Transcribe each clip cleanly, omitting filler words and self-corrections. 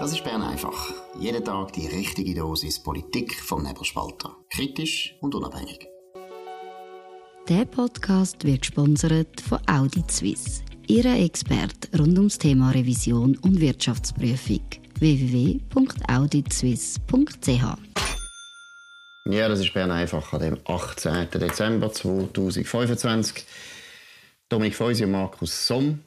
Das ist Bern einfach. Jeden Tag die richtige Dosis Politik vom Nebelspalter. Kritisch und unabhängig. Der Podcast wird gesponsert von Audit Suisse, Ihrer Experte rund ums Thema Revision und Wirtschaftsprüfung. www.auditsuisse.ch. Ja, das ist Bern einfach an dem 18. Dezember 2025. Dominik Feusi und Markus Somm.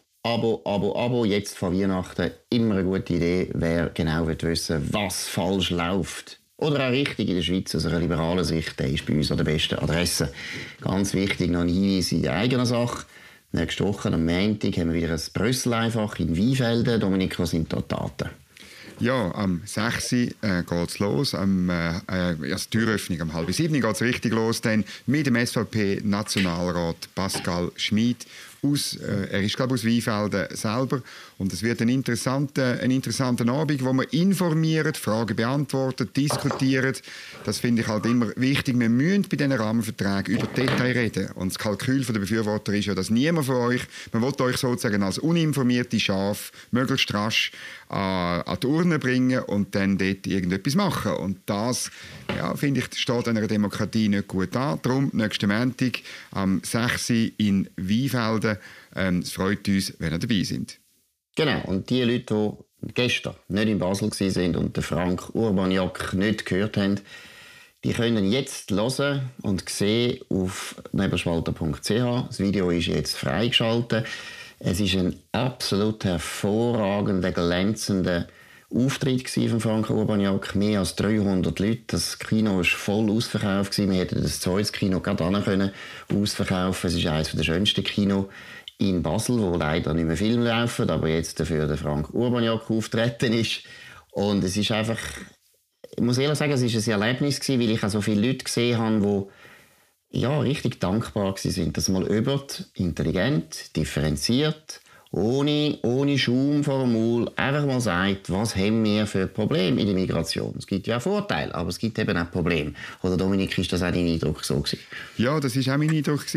Abo, jetzt vor Weihnachten immer eine gute Idee, wer genau wissen will, was falsch läuft. Oder auch richtig in der Schweiz aus einer liberalen Sicht, der ist bei uns an der besten Adresse. Ganz wichtig, noch ein Hinweis in eigener Sache. Nächste Woche am Montag haben wir wieder ein Brüssel einfach in Weinfelden. Dominik, was sind da die Daten? Ja, am 6. geht es los. Die Türöffnung am 6:30 geht es richtig los. Dann mit dem SVP-Nationalrat Pascal Schmid. Er ist, glaube ich, aus Weinfelden selber. Und es wird ein interessanter Abend, wo wir informieren, Fragen beantworten, diskutieren. Das finde ich halt immer wichtig. Wir müssen bei diesen Rahmenverträgen über Details reden. Und das Kalkül der Befürworter ist ja, dass niemand von euch, man will euch sozusagen als uninformierte Schafe möglichst rasch an die Urne bringen und dann dort irgendetwas machen. Und das, ja, finde ich, steht einer Demokratie nicht gut an. Darum, nächsten Montag am 6. in Weinfelden. Es freut uns, wenn ihr dabei seid. Genau, und die Leute, die gestern nicht in Basel waren und den Frank Urbaniak nicht gehört haben, die können jetzt hören und sehen auf nebelspalter.ch. Das Video ist jetzt freigeschaltet. Es war ein absolut hervorragender, glänzender Auftritt von Frank Urbaniak. Mehr als 300 Leute. Das Kino war voll ausverkauft. Wir hätten das zweites Kino gerade ausverkaufen. Es ist eines der schönsten Kinos in Basel, wo leider nicht mehr Filme laufen, aber jetzt dafür der Frank Urbaniak auftreten ist. Und es ist einfach, ich muss ehrlich sagen, es war ein Erlebnis gewesen, weil ich auch so viele Leute gesehen habe, die ja, richtig dankbar waren, dass mal intelligent, differenziert, ohne Schaum vor dem Maul einfach mal sagt, was haben wir für Probleme in der Migration. Es gibt ja auch Vorteile, aber es gibt eben auch Probleme. Oder Dominik, ist das auch dein Eindruck so gewesen? Ja, das war auch mein Eindruck.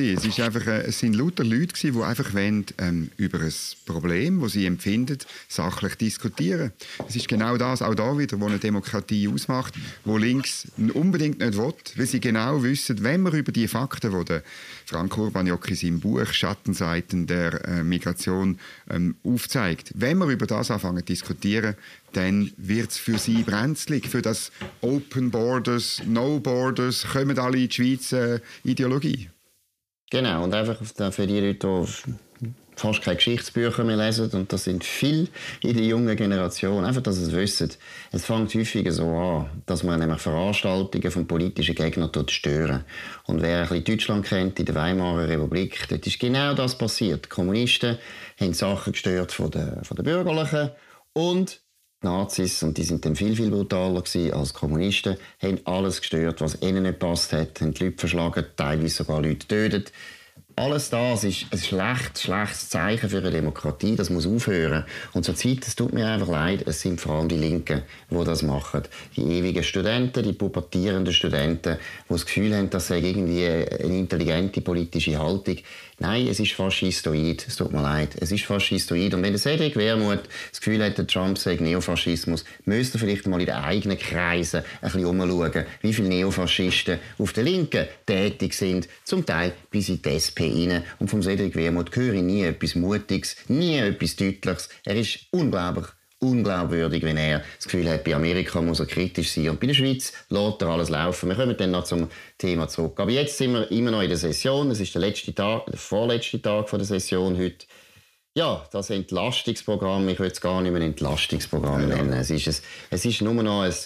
Es sind lauter Leute, die einfach wollen, über ein Problem, das sie empfinden, sachlich diskutieren. Es ist genau das, auch da wieder, was eine Demokratie ausmacht, wo links unbedingt nicht will, weil sie genau wissen, wenn wir über die Fakten, die der Frank Urbaniak in seinem Buch «Schattenseiten der Migration» aufzeigt. Wenn wir über das anfangen zu diskutieren, dann wird es für sie brenzlig, für das Open Borders, No Borders, kommen alle in die Schweiz Ideologie. Genau, und einfach für die Leute, die fast keine Geschichtsbücher mehr lesen, und das sind viele in der jungen Generation, einfach, dass sie es wissen. Es fängt häufiger so an, dass man nämlich Veranstaltungen von politischen Gegnern stören. Und wer ein bisschen Deutschland kennt, in der Weimarer Republik, dort ist genau das passiert. Die Kommunisten haben Sachen gestört von den Bürgerlichen und die Nazis, und die sind dann viel brutaler gewesen als die Kommunisten, haben alles gestört, was ihnen nicht gepasst hat, haben die Leute verschlagen, teilweise sogar Leute getötet. Alles das ist ein schlechtes Zeichen für eine Demokratie. Das muss aufhören. Und zurzeit, es tut mir einfach leid, es sind vor allem die Linken, die das machen. Die ewigen Studenten, die pubertierenden Studenten, die das Gefühl haben, das sei irgendwie eine intelligente politische Haltung. Nein, es ist faschistoid. Es tut mir leid. Es ist faschistoid. Und wenn der Cedric Wermuth das Gefühl hat, der Trump sei Neofaschismus, müsste er vielleicht mal in den eigenen Kreisen ein bisschen umschauen, wie viele Neofaschisten auf der Linken tätig sind. Zum Teil bis in die SP rein. Und vom Cedric Wermuth höre ich nie etwas Mutiges, nie etwas Deutliches. Er ist unglaubwürdig, wenn er das Gefühl hat, bei Amerika muss er kritisch sein. Und bei der Schweiz lässt er alles laufen. Wir kommen dann noch zum Thema zurück. Aber jetzt sind wir immer noch in der Session. Es ist der vorletzte Tag der Session heute. Ja, das Entlastungsprogramm, ich will es gar nicht mehr ein Entlastungsprogramm nennen. Es ist nur noch ein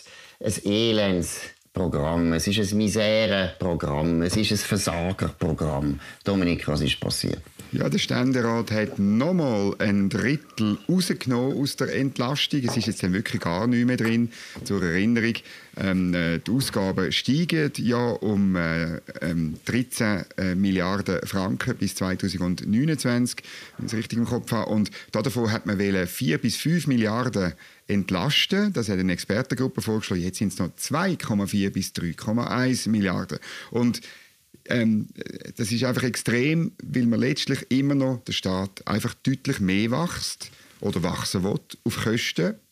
Elendsprogramm, es ist ein Misäreprogramm, es ist ein Versagerprogramm. Dominik, was ist passiert? Ja, der Ständerat hat nochmal ein Drittel rausgenommen aus der Entlastung. Es ist jetzt dann wirklich gar nichts mehr drin. Zur Erinnerung, die Ausgaben steigen ja um 13 Milliarden Franken bis 2029, wenn ich es richtig im Kopf habe. Und davon hat man 4 bis 5 Milliarden entlasten. Das hat eine Expertengruppe vorgeschlagen. Jetzt sind es noch 2,4 bis 3,1 Milliarden. Und das ist einfach extrem, weil man letztlich immer noch der Staat einfach deutlich mehr wächst oder wachsen will auf Kosten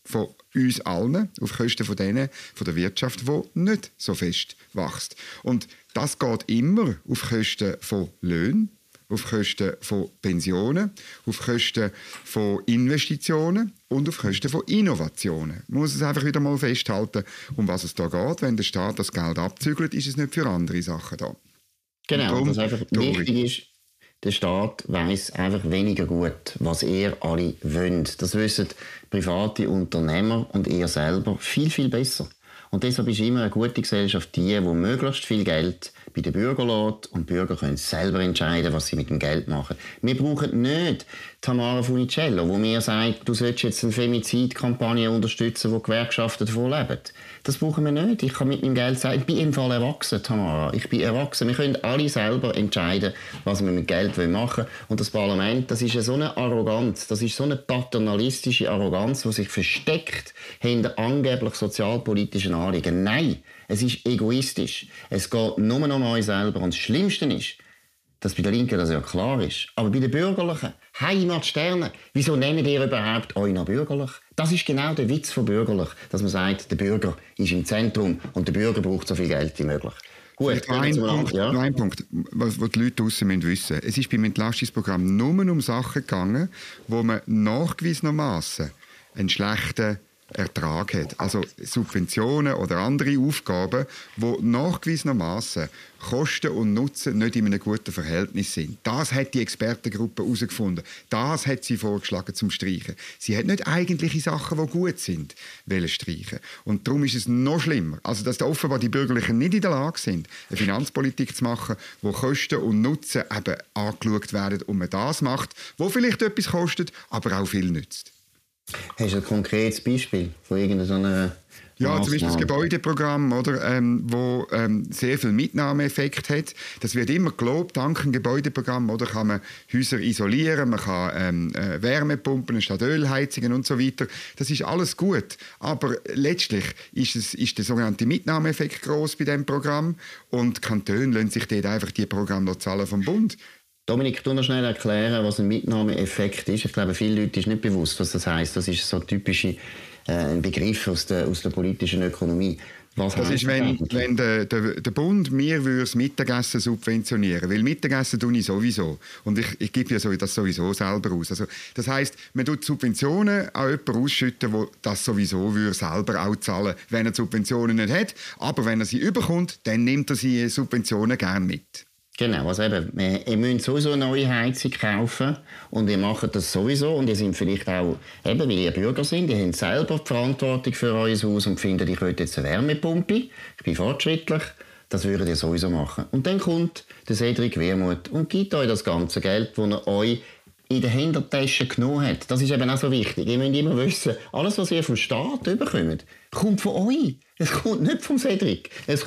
von uns allen, auf Kosten von denen, von der Wirtschaft, die nicht so fest wächst. Und das geht immer auf Kosten von Löhnen, auf Kosten von Pensionen, auf Kosten von Investitionen und auf Kosten von Innovationen. Man muss es einfach wieder mal festhalten, um was es da geht. Wenn der Staat das Geld abzügelt, ist es nicht für andere Sachen da. Genau, was einfach wichtig ist, der Staat weiss einfach weniger gut, was ihr alle wollt. Das wissen private Unternehmer und ihr selber viel, viel besser. Und deshalb ist immer eine gute Gesellschaft die möglichst viel Geld bei den Bürgern lässt und die Bürger können selber entscheiden, was sie mit dem Geld machen. Wir brauchen nicht Tamara Funicello, wo mir sagt, du sollst jetzt eine Femizidkampagne unterstützen, wo die Gewerkschaften davon leben. Das brauchen wir nicht. Ich kann mit meinem Geld sagen, ich bin im Fall erwachsen, Tamara. Ich bin erwachsen. Wir können alle selber entscheiden, was wir mit Geld machen wollen. Und das Parlament, das ist so eine Arroganz, das ist so eine paternalistische Arroganz, die sich versteckt hinter angeblich sozialpolitischen Anliegen. Nein, es ist egoistisch. Es geht nur noch um euch selber. Und das Schlimmste ist, dass bei den Linken das ja klar ist. Aber bei den Bürgerlichen, Heimatsterne, wieso nennt ihr überhaupt euch noch bürgerlich? Das ist genau der Witz von bürgerlich, dass man sagt, der Bürger ist im Zentrum und der Bürger braucht so viel Geld wie möglich. Gut, noch ein Punkt, was die Leute draussen wissen müssen. Es ist beim Entlastungsprogramm nur um Sachen gegangen, wo man nachgewiesenermassen einen schlechten Ertrag hat. Also Subventionen oder andere Aufgaben, die nachgewiesenermassen Kosten und Nutzen nicht in einem guten Verhältnis sind. Das hat die Expertengruppe herausgefunden. Das hat sie vorgeschlagen zum Streichen. Sie hat nicht eigentliche Sachen, die gut sind, streichen. Und darum ist es noch schlimmer. Also, dass offenbar die Bürgerlichen nicht in der Lage sind, eine Finanzpolitik zu machen, wo Kosten und Nutzen eben angeschaut werden und man das macht, wo vielleicht etwas kostet, aber auch viel nützt. Hast du ein konkretes Beispiel von irgendeiner Ja, zum Beispiel das Gebäudeprogramm, oder, wo sehr viel Mitnahmeeffekt hat. Das wird immer gelobt, dank dem Gebäudeprogramm, oder, kann man Häuser isolieren, man kann Wärmepumpen statt Ölheizungen und so weiter. Das ist alles gut, aber letztlich ist der sogenannte Mitnahmeeffekt gross bei diesem Programm und Kantone lassen sich dort einfach die Programme zahlen vom Bund. Dominik, du noch schnell erklären, was ein Mitnahmeeffekt ist. Ich glaube, vielen Leuten ist nicht bewusst, was das heisst. Das ist so ein typischer Begriff aus der politischen Ökonomie. Was das ist, wenn der Bund mir das Mittagessen subventionieren würde. Weil Mittagessen tue ich sowieso. Und ich gebe ja das sowieso selber aus. Also, das heisst, man tut Subventionen an jemanden ausschütten, der das sowieso selber auch zahlen, wenn er Subventionen nicht hat. Aber wenn er sie überkommt, dann nimmt er die Subventionen gerne mit. Genau, also eben, ihr müsst sowieso eine neue Heizung kaufen und ihr macht das sowieso und ihr seid vielleicht auch, eben weil ihr Bürger sind, ihr habt selber die Verantwortung für euer Haus und findet, ich will jetzt eine Wärmepumpe, ich bin fortschrittlich, das würdet ihr sowieso machen. Und dann kommt der Cedric Wermuth und gibt euch das ganze Geld, das er euch in der Hintertasche genommen hat. Das ist eben auch so wichtig. Ihr müsst immer wissen, alles, was ihr vom Staat bekommt, kommt von euch. Es kommt nicht vom Cedric.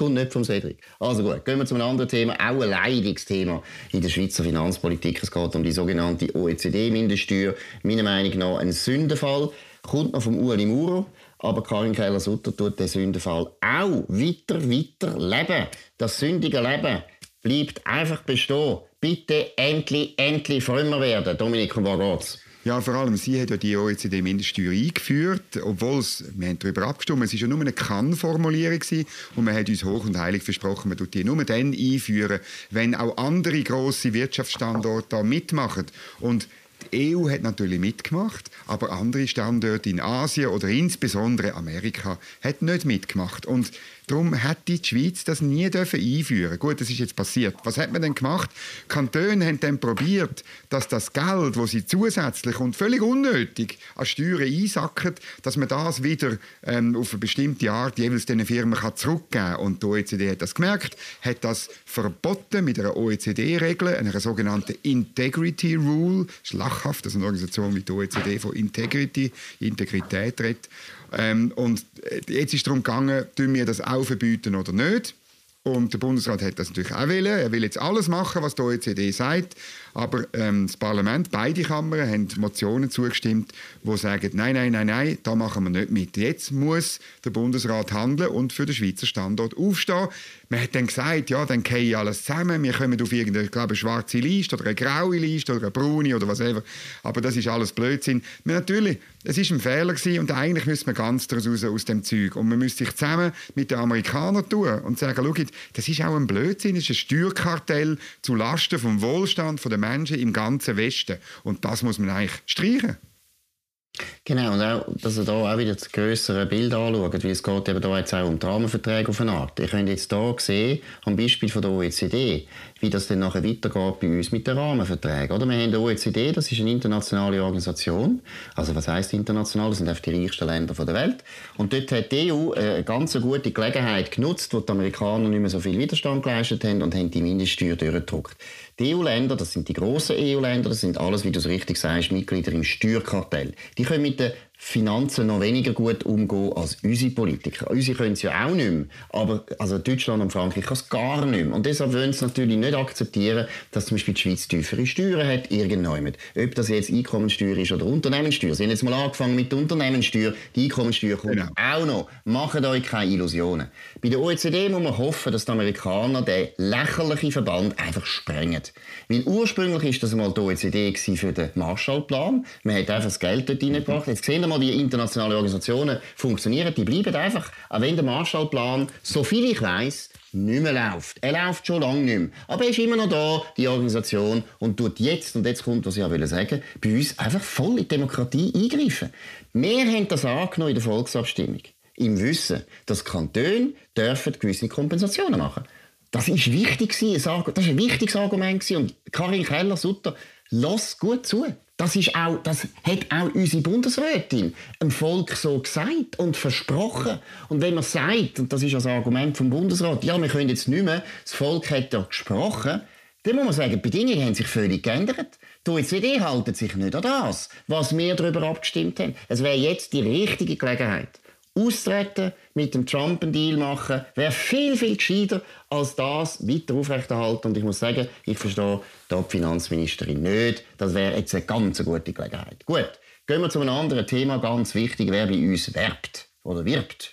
Also gut, gehen wir zu einem anderen Thema, auch ein leidiges Thema in der Schweizer Finanzpolitik. Es geht um die sogenannte OECD-Mindeststeuer. Meiner Meinung nach ein Sündenfall. Kommt noch vom Ueli Maurer. Aber Karin Keller-Sutter tut den Sündenfall auch weiter leben. Das sündige Leben bleibt einfach bestehen. Bitte endlich frömmer werden. Dominik, um was geht's? Ja, vor allem, sie hat ja die OECD-Mindeststeuer eingeführt, obwohl wir haben darüber abgestimmt, es war ja nur eine Kann-Formulierung und man hat uns hoch und heilig versprochen, man tut die nur dann einführen, wenn auch andere grosse Wirtschaftsstandorte da mitmachen. Und die EU hat natürlich mitgemacht, aber andere Standorte in Asien oder insbesondere Amerika hat nicht mitgemacht. Und darum hätte die Schweiz das nie einführen dürfen. Gut, das ist jetzt passiert. Was hat man denn gemacht? Die Kantone haben dann probiert, dass das Geld, das sie zusätzlich und völlig unnötig an Steuern einsacken, dass man das wieder auf eine bestimmte Art jeweils diesen Firmen zurückgeben kann. Und die OECD hat das gemerkt, hat das verboten mit einer OECD-Regel, einer sogenannten Integrity Rule. Das ist lachhaft, dass eine Organisation wie die OECD von Integrität redet. Und jetzt ist es darum gegangen, tun wir das auch verbieten oder nicht. Und der Bundesrat hat das natürlich auch wollen. Er will jetzt alles machen, was die OECD sagt. Aber das Parlament, beide Kammern, haben Motionen zugestimmt, die sagen, nein, da machen wir nicht mit. Jetzt muss der Bundesrat handeln und für den Schweizer Standort aufstehen. Man hat dann gesagt, ja, dann fallen alles zusammen, wir kommen auf irgendeine, glaube ich, schwarze Liste oder eine graue Liste oder eine braune oder was auch immer. Aber das ist alles Blödsinn. Natürlich, es war ein Fehler gewesen und eigentlich müsste man ganz raus aus dem Zeug. Und man müsste sich zusammen mit den Amerikanern tun und sagen, schau, das ist auch ein Blödsinn, es ist ein Steuerkartell zu Lasten vom Wohlstand der Menschen im ganzen Westen. Und das muss man eigentlich streichen. Genau, und auch, dass er da auch wieder das grössere Bild anschaut, weil es geht eben da jetzt auch um die Rahmenverträge auf eine Art. Ihr könnt jetzt hier sehen, am Beispiel von der OECD, wie das dann nachher weitergeht bei uns mit den Rahmenverträgen. Oder? Wir haben die OECD, das ist eine internationale Organisation. Also was heisst international? Das sind einfach die reichsten Länder der Welt. Und dort hat die EU eine ganz gute Gelegenheit genutzt, wo die Amerikaner nicht mehr so viel Widerstand geleistet haben und haben die Mindeststeuer durchgedrückt. Die EU-Länder, das sind die grossen EU-Länder, das sind alles, wie du es richtig sagst, Mitglieder im Steuerkartell. Die können mit den Finanzen noch weniger gut umgehen als unsere Politiker. Unsere können es ja auch nicht mehr, aber also Deutschland und Frankreich kann es gar nicht mehr. Und deshalb wollen sie natürlich nicht akzeptieren, dass zum Beispiel die Schweiz tiefere Steuern hat, irgendjemand. Ob das jetzt Einkommensteuer ist oder Unternehmenssteuer. Sie haben jetzt mal angefangen mit der Unternehmenssteuer, die Einkommensteuer kommt auch noch. Macht euch keine Illusionen. Bei der OECD muss man hoffen, dass die Amerikaner den lächerlichen Verband einfach sprengen. Weil ursprünglich war das einmal die OECD für den Marshallplan. Man hat einfach das Geld dort reingebracht. Jetzt sehen wir mal, die internationalen Organisationen funktionieren. Die bleiben einfach, auch wenn der Marshallplan, so viel ich weiss, nicht mehr läuft. Er läuft schon lange nicht mehr. Aber er ist immer noch da, die Organisation, und tut jetzt, und jetzt kommt, was ich auch sagen wollte, bei uns einfach voll in die Demokratie eingreifen. Wir haben das angenommen in der Volksabstimmung. Im Wissen, dass Kantone dürfen gewisse Kompensationen machen. Das war wichtig, das war ein wichtiges Argument. Und Karin Keller-Sutter, lass gut zu. Das hat auch unsere Bundesrätin dem Volk so gesagt und versprochen. Und wenn man sagt, und das ist das Argument vom Bundesrat, ja, wir können jetzt nicht mehr, das Volk hat ja gesprochen, dann muss man sagen, die Bedingungen haben sich völlig geändert. Die OECD hält sich nicht an das, was wir darüber abgestimmt haben. Es wäre jetzt die richtige Gelegenheit. Austreten, mit dem Trump einen Deal machen, wäre viel, viel gescheiter, als das weiter aufrechterhalten. Und ich muss sagen, ich verstehe da die Finanzministerin nicht. Das wäre jetzt eine ganz gute Gelegenheit. Gut, gehen wir zu einem anderen Thema, ganz wichtig, wer bei uns wirbt. Oder wirbt.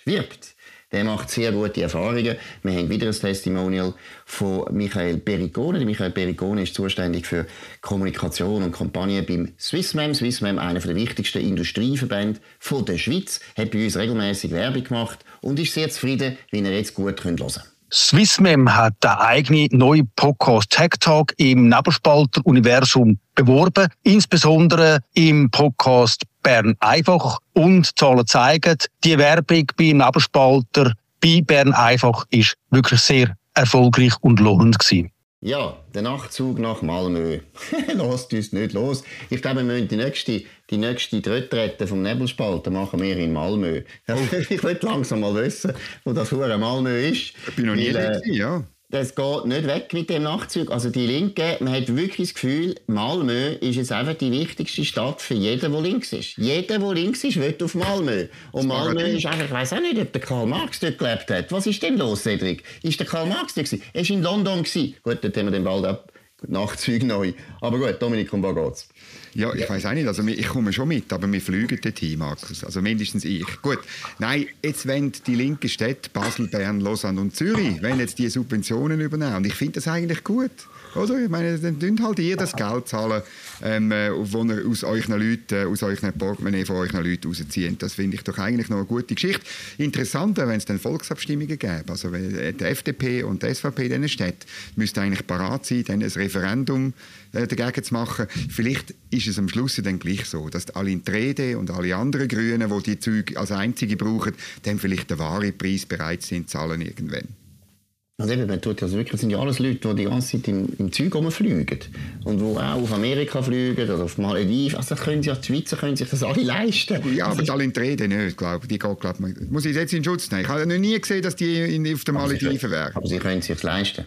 Der macht sehr gute Erfahrungen. Wir haben wieder ein Testimonial von Michael Pericone. Michael Pericone ist zuständig für Kommunikation und Kampagnen beim Swissmem. Swissmem, einer der wichtigsten Industrieverbände der Schweiz, hat bei uns regelmäßig Werbung gemacht und ist sehr zufrieden, wie ihr jetzt gut hören könnt. Swissmem hat den eigenen neuen Podcast Tech Talk im Nebelspalter-Universum beworben, insbesondere im Podcast Bern einfach. Und die Zahlen zeigen, die Werbung bei Nebelspalter bei Bern einfach ist wirklich sehr erfolgreich und lohnend gewesen. Ja, der Nachtzug nach Malmö. Lasst uns nicht los. Ich glaube, wir müssen die nächste Retrette vom Nebelspalter machen wir in Malmö. Ich will langsam mal wissen, wo das hure Malmö ist. Ich bin noch nie dort, ja. Das geht nicht weg mit dem Nachtzug. Also die Linke, man hat wirklich das Gefühl, Malmö ist jetzt einfach die wichtigste Stadt für jeden, der links ist. Jeder, der links ist, will auf Malmö. Und Malmö ist einfach, ich weiss auch nicht, ob der Karl Marx dort gelebt hat. Was ist denn los, Cedric? Ist der Karl Marx dort gewesen? Er war in London gewesen. Gut, dort haben wir den bald ab. Nachtzüge neu. Aber gut, Dominik, um was geht's? Ja, ich weiss auch nicht. Also ich komme schon mit, aber wir fliegen dorthin, Markus. Also mindestens ich. Gut. Nein, jetzt wollen die linken Städte, Basel, Bern, Lausanne und Zürich, wenn jetzt die Subventionen übernehmen. Und ich finde das eigentlich gut. Oder? Ich meine, dann zahlt halt ihr das Geld zahlen, wo ihr aus euren Leuten, aus euren Portemonnaie von euren Leuten rauszieht. Das finde ich doch eigentlich noch eine gute Geschichte. Interessant wäre, wenn es dann Volksabstimmungen gäbe. Also die FDP und die SVP in diesen Städten müssten eigentlich parat sein, dann ein Referendum dagegen zu machen. Vielleicht ist es am Schluss dann gleich so, dass alle in die Rede und alle anderen Grünen, die die Züge als einzige brauchen, dann vielleicht den wahren Preis bereit sind zu zahlen irgendwann. Also eben, man tut also wirklich, das sind ja alles Leute, die ganze Zeit im Zeug rumfliegen und die auch auf Amerika fliegen oder auf Malediven. Also die Schweizer können sich das alle leisten. Ja, aber alle in die Rede nicht, glaube ich. Die geht, glaube ich, muss ich jetzt in Schutz nehmen. Ich habe noch nie gesehen, dass die auf den Malediven wären. Aber sie können es sich leisten.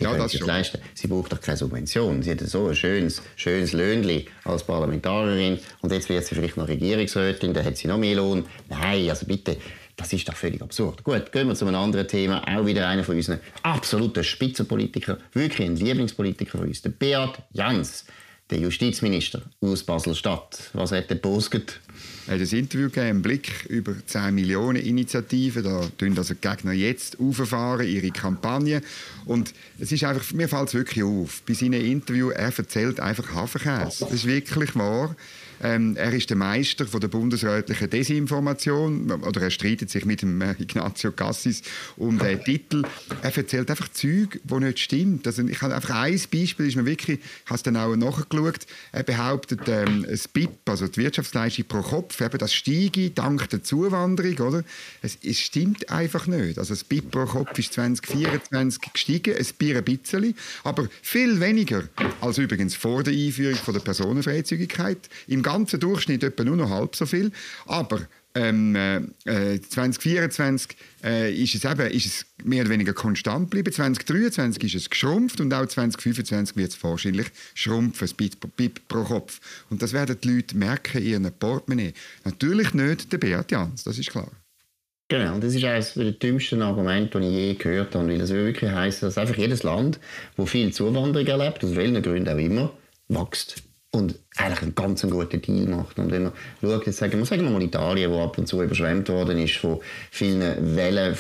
Sie braucht doch keine Subvention. Sie hat so ein schönes Löhnchen als Parlamentarierin und jetzt wird sie vielleicht noch Regierungsrätin, dann hat sie noch mehr Lohn. Nein, also bitte. Das ist doch völlig absurd. Gut, gehen wir zu einem anderen Thema. Auch wieder einer von unseren absoluten Spitzenpolitikern. Wirklich ein Lieblingspolitiker von uns. Der Beat Jans. Der Justizminister aus Basel-Stadt. Was hat er gepostet? Er hat ein Interview gegeben, einen Blick über 10 Millionen Initiativen. Da tun also die Gegner jetzt auffahren, ihre Kampagne. Und es ist einfach, mir fällt es wirklich auf. Bei seinem Interview, er erzählt einfach Hafenkäse. Das ist wirklich wahr. Er ist der Meister von der bundesrätlichen Desinformation, oder er streitet sich mit dem Ignazio Cassis um den Titel. Er erzählt einfach Zeug, die nicht stimmt. Also ich habe einfach ein Beispiel, ist mir wirklich, ich habe es dann auch nachgeschaut, er behauptet, das BIP, also die Wirtschaftsleistung pro Kopf, eben das steige dank der Zuwanderung, oder? Es stimmt einfach nicht. Also das BIP pro Kopf ist 2024 gestiegen, ein bisschen, aber viel weniger als übrigens vor der Einführung von der Personenfreizügigkeit. Im ganzen Durchschnitt etwa nur noch halb so viel. Aber 2024 ist es mehr oder weniger konstant geblieben. 2023 ist es geschrumpft und auch 2025 wird es wahrscheinlich schrumpfen, das BIP pro Kopf. Und das werden die Leute merken in ihren Portemonnaie. Natürlich nicht der Beat Jans, das ist klar. Genau, und das ist eines der dümmsten Argumente, die ich je gehört habe. Weil das wirklich heisst, dass einfach jedes Land, das viel Zuwanderung erlebt, aus welchen Gründen auch immer, wächst. Und eigentlich einen ganz guten Deal macht. Und wenn man schaut, jetzt sagen wir mal Italien, wo ab und zu überschwemmt worden ist von vielen Wellen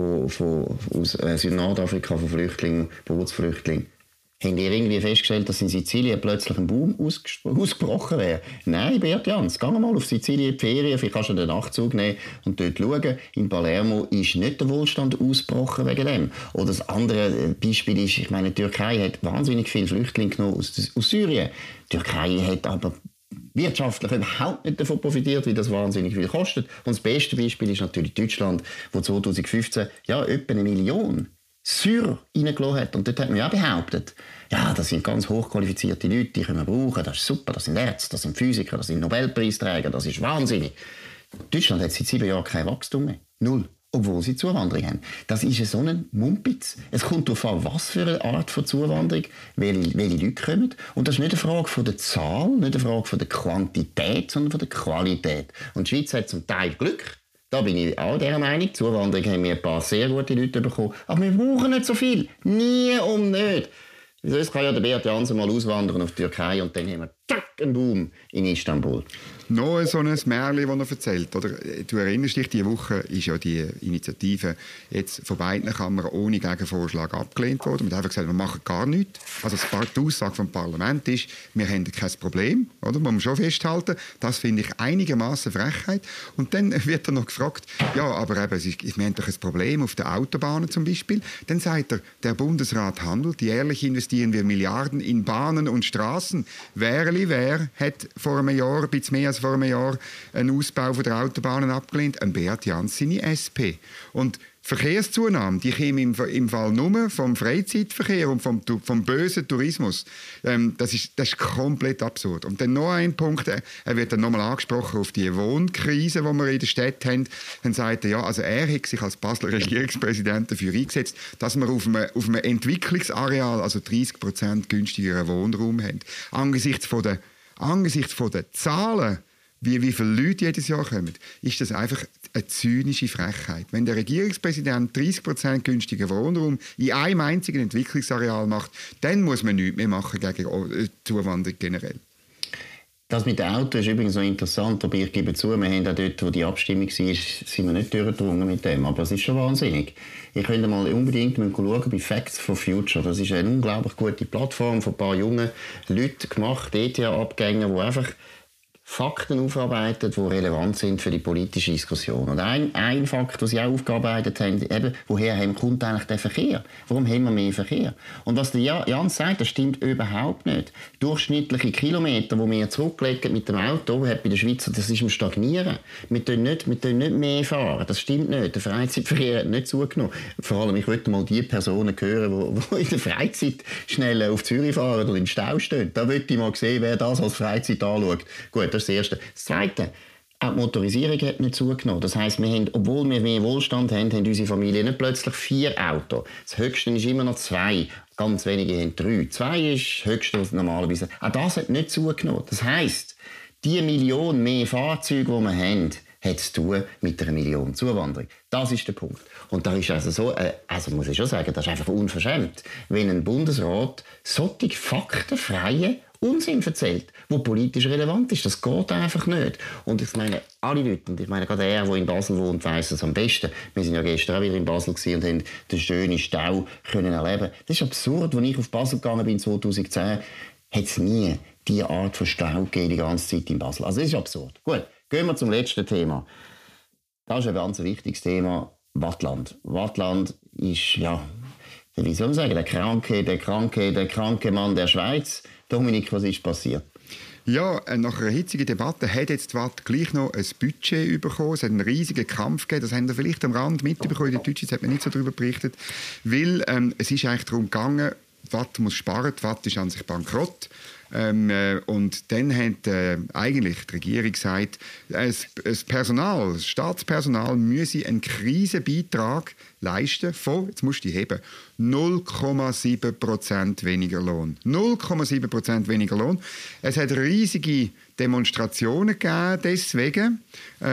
aus Süd-Nordafrika, von Flüchtlingen, Bootsflüchtlingen, haben die irgendwie festgestellt, dass in Sizilien plötzlich ein Boom ausgebrochen wäre? Nein, Beat Jans, geh mal auf Sizilien in die Ferien, vielleicht kannst du den Nachtzug nehmen und dort schauen. In Palermo ist nicht der Wohlstand ausgebrochen wegen dem. Oder das andere Beispiel ist, ich meine, die Türkei hat wahnsinnig viele Flüchtlinge genommen aus Syrien. Die Türkei hat aber wirtschaftlich überhaupt nicht davon profitiert, weil das wahnsinnig viel kostet. Und das beste Beispiel ist natürlich Deutschland, wo 2015 etwa 1 Million Syrer reingelassen hat. Und dort hat man ja behauptet, ja, das sind ganz hochqualifizierte Leute, die können wir brauchen, das ist super, das sind Ärzte, das sind Physiker, das sind Nobelpreisträger, das ist wahnsinnig. Deutschland hat seit 7 Jahren kein Wachstum mehr. 0. Obwohl sie Zuwanderung haben. Das ist so ein Mumpitz. Es kommt darauf an, was für eine Art von Zuwanderung, welche Leute kommen. Und das ist nicht eine Frage von der Zahl, nicht eine Frage von der Quantität, sondern von der Qualität. Und die Schweiz hat zum Teil Glück. Da bin ich auch der Meinung. Zuwanderung haben wir ein paar sehr gute Leute bekommen. Aber wir brauchen nicht so viel. Nie und nicht. Sonst kann ja der Beat Jans mal auswandern auf die Türkei und dann haben wir einen Boom in Istanbul. Noch so ein Märchen, das er erzählt. Oder? Du erinnerst dich, diese Woche ist ja die Initiative jetzt von beiden Kammern ohne Gegenvorschlag abgelehnt worden. Man hat einfach gesagt, wir machen gar nichts. Also die Aussage vom Parlament ist, wir haben kein Problem. Oder? Man muss schon festhalten, das finde ich einigermaßen Frechheit. Und dann wird er noch gefragt, ja, aber eben, wir haben doch ein Problem auf den Autobahnen zum Beispiel. Dann sagt er, der Bundesrat handelt, jährlich investieren wir Milliarden in Bahnen und Straßen. Wer hat vor einem Jahr, ein bisschen mehr als vor einem Jahr, einen Ausbau der Autobahnen abgelehnt? Ein Beat Jans, seine SP. Und Verkehrszunahme, die käme im Fall nur vom Freizeitverkehr und vom bösen Tourismus. Das ist komplett absurd. Und dann noch ein Punkt, er wird dann nochmal angesprochen auf die Wohnkrise, die wir in der Stadt haben. Dann sagt er, ja, also er hat sich als Basler Regierungspräsident dafür eingesetzt, dass wir auf einem Entwicklungsareal, also 30% günstigeren Wohnraum haben. Angesichts von den Zahlen, wie viele Leute jedes Jahr kommen, ist das einfach eine zynische Frechheit. Wenn der Regierungspräsident 30% günstigen Wohnraum in einem einzigen Entwicklungsareal macht, dann muss man nichts mehr machen gegen Zuwanderung generell. Das mit dem Auto ist übrigens noch interessant, aber ich gebe zu, wir haben auch dort, wo die Abstimmung war, sind wir nicht durchgedrungen mit dem, aber es ist schon wahnsinnig. Ich könnte mal unbedingt schauen bei Facts for Future. Das ist eine unglaublich gute Plattform von ein paar jungen Leuten gemacht, ETH-Abgänger, die einfach Fakten aufarbeiten, die relevant sind für die politische Diskussion. Und ein Fakt, den sie auch aufgearbeitet haben, eben, woher kommt eigentlich der Verkehr? Warum haben wir mehr Verkehr? Und was der Jans sagt, das stimmt überhaupt nicht. Durchschnittliche Kilometer, die wir zurücklegen mit dem Auto, hat bei den Schweizer, das ist im Stagnieren. Wir tun nicht mehr fahren. Das stimmt nicht. Der Freizeitverkehr hat nicht zugenommen. Vor allem, ich wollte mal die Personen hören, die in der Freizeit schnell auf Zürich fahren oder im Stau stehen. Da wollte ich mal sehen, wer das als Freizeit anschaut. Gut, das ist das Erste. Das Zweite, auch die Motorisierung hat nicht zugenommen. Das heisst, obwohl wir mehr Wohlstand haben unsere Familie nicht plötzlich 4 Autos. Das Höchste ist immer noch 2. Ganz wenige haben 3. 2 ist das Höchste, was normalerweise... Auch das hat nicht zugenommen. Das heisst, die Million mehr Fahrzeuge, die wir haben, hat zu tun mit einer Million Zuwanderung. Das ist der Punkt. Und da ist also so, muss ich schon sagen, das ist einfach unverschämt, wenn ein Bundesrat solche faktenfreie, Unsinn erzählt, der politisch relevant ist. Das geht einfach nicht. Und ich meine, alle Leute, und ich meine gerade er, der in Basel wohnt, weiss es am besten. Wir waren ja gestern auch wieder in Basel und haben den schönen Stau können erleben. Das ist absurd. Als ich auf Basel gegangen bin 2010, hat es nie diese Art von Stau gegeben die ganze Zeit in Basel. Also das ist absurd. Gut, gehen wir zum letzten Thema. Das ist ein ganz wichtiges Thema. Waadtland. Waadtland ist, ja, wie soll man sagen, der kranke Mann der Schweiz. Dominik, was ist passiert? Ja, nach einer hitzigen Debatte hat jetzt die Watt gleich noch ein Budget bekommen. Es hat einen riesigen Kampf gegeben. Das haben wir vielleicht am Rand mitbekommen. In der Deutschen hat man nicht so darüber berichtet. Weil es ist eigentlich darum gegangen, die Watt muss sparen. Die Watt ist an sich bankrott. Und dann hat eigentlich die Regierung gesagt, das Staatspersonal müsse einen Krisenbeitrag leisten von, jetzt musst du die heben, 0,7% weniger Lohn. 0,7% weniger Lohn. Es hat riesige Demonstrationen gegeben deswegen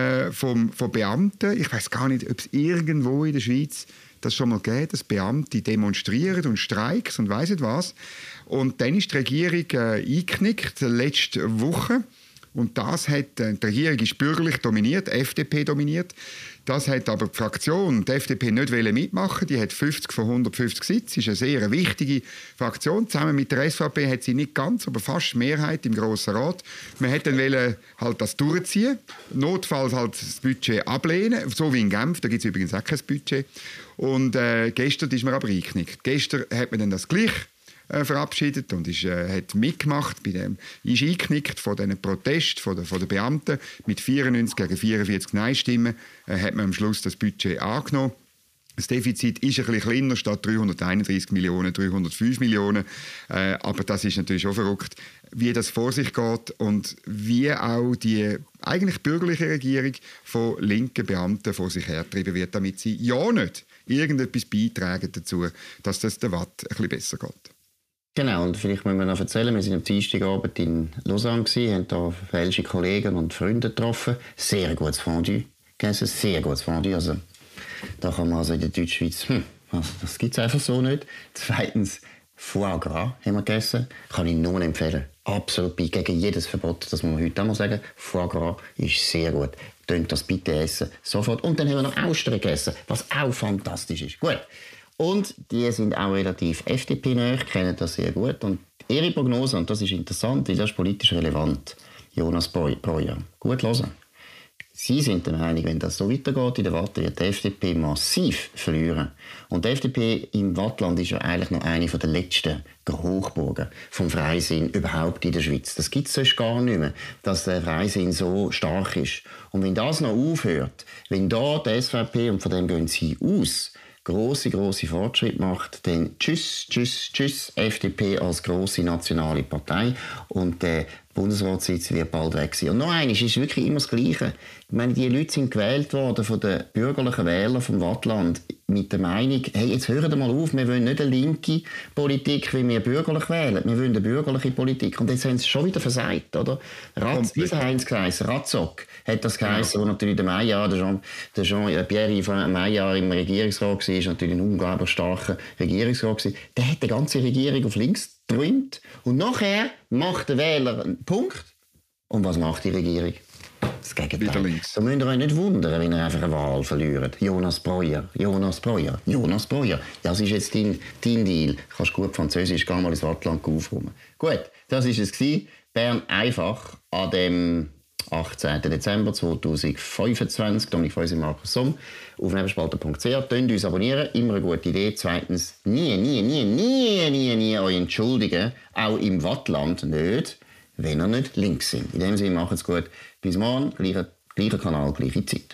von Beamten. Ich weiß gar nicht, ob es irgendwo in der Schweiz das schon mal gegeben, dass Beamte demonstrieren und Streiks und weiss nicht was. Und dann ist die Regierung eingeknickt, letzte Woche. Und das hat, die Regierung ist bürgerlich dominiert, FDP dominiert. Das hat aber die Fraktion, die FDP, nicht mitmachen. Die hat 50 von 150 Sitzen. Das ist eine sehr wichtige Fraktion. Zusammen mit der SVP hat sie nicht ganz, aber fast Mehrheit im Grossen Rat. Man hätte dann halt das durchziehen, notfalls halt das Budget ablehnen, so wie in Genf. Da gibt es übrigens auch kein Budget. Und gestern ist man aber eingeknickt. Gestern hat man dann das gleich verabschiedet und hat mitgemacht, ist eingeknickt von diesen Protesten von den Beamten. Mit 94 gegen 44 Nein-Stimmen hat man am Schluss das Budget angenommen. Das Defizit ist ein bisschen kleiner, statt 331 Millionen, 305 Millionen. Aber das ist natürlich schon verrückt, wie das vor sich geht und wie auch die eigentlich bürgerliche Regierung von linken Beamten vor sich hergetrieben wird, damit sie ja nicht irgendetwas beitragen dazu, dass das der Watt ein bisschen besser geht. Genau, und vielleicht müssen wir noch erzählen, wir waren am Dienstagabend in Lausanne, haben da welsche Kollegen und Freunde getroffen. Sehr gutes Fondue gegessen, sehr gutes Fondue. Also, da kann man also in der Deutschschweiz, das gibt es einfach so nicht. Zweitens, Foie Gras haben wir gegessen, kann ich nur empfehlen. Absolut gegen jedes Verbot, das muss man heute auch mal sagen. Foie Gras ist sehr gut. Könnt das bitte essen, sofort. Und dann haben wir noch Austern gegessen, was auch fantastisch ist. Gut. Und die sind auch relativ FDP-nahe, kennen das sehr gut. Und ihre Prognose, und das ist interessant, weil das ist politisch relevant, Jonas Breuer, gut hören. Sie sind der Meinung, wenn das so weitergeht in der Watt, wird die FDP massiv verlieren. Und die FDP im Waadtland ist ja eigentlich noch eine der letzten Hochburgen vom Freisinn überhaupt in der Schweiz. Das gibt es sonst gar nicht mehr, dass der Freisinn so stark ist. Und wenn das noch aufhört, wenn da die SVP, und von dem gehen sie aus, grosse Fortschritte macht, dann tschüss FDP als grosse nationale Partei und der Bundesratssitz wird bald weg sein. Und noch eines, ist wirklich immer das Gleiche. Ich meine, die Leute sind gewählt worden von den bürgerlichen Wählern vom Waadtland mit der Meinung, hey, jetzt hören mal auf, wir wollen nicht eine linke Politik, wie wir bürgerlich wählen. Wir wollen eine bürgerliche Politik. Und jetzt haben sie schon wieder versagt, oder? Dieser Heinz geheissen, Ratzock hat das geheissen, wo natürlich der Maillard, der Jean-Pierre Maillard im Regierungsrat war, ist natürlich ein unglaublich starker Regierungsrat gewesen. Der hat die ganze Regierung auf links geträumt. Und nachher macht der Wähler einen Punkt. Und was macht die Regierung? Das Gegenteil. Da müsst ihr euch nicht wundern, wenn ihr einfach eine Wahl verliert. Jonas Breuer. Das ist jetzt dein Deal. Du kannst gut Französisch, geh mal ins Waadtland aufräumen. Gut, das war es. Bern einfach an dem 18. Dezember 2025. Dominik Feusi, Markus Somm. Auf nebelspalter.ch. Könnt uns abonnieren. Immer eine gute Idee. Zweitens, nie euch entschuldigen. Auch im Waadtland nicht, wenn ihr nicht links sind. In dem Sinne, macht's gut. Bis morgen. Gleicher Kanal, gleiche Zeit.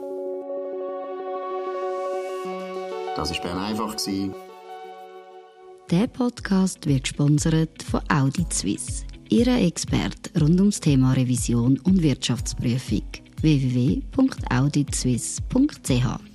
Das war Bern einfach. Der Podcast wird gesponsert von Audit Suisse. Ihre Experte rund ums Thema Revision und Wirtschaftsprüfung. www.auditswiss.ch